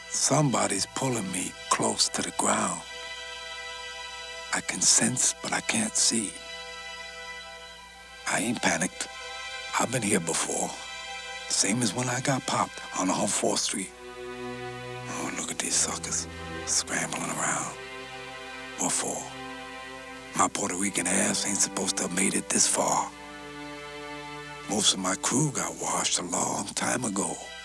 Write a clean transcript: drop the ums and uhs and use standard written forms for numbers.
Somebody's pulling me close to the ground. I can sense, but I can't see. I ain't panicked. I've been here before. Same as when I got popped on 4th Street. Oh, look at these suckers scrambling around. What for? My Puerto Rican ass ain't supposed to have made it this far. Most of my crew got washed a long time ago.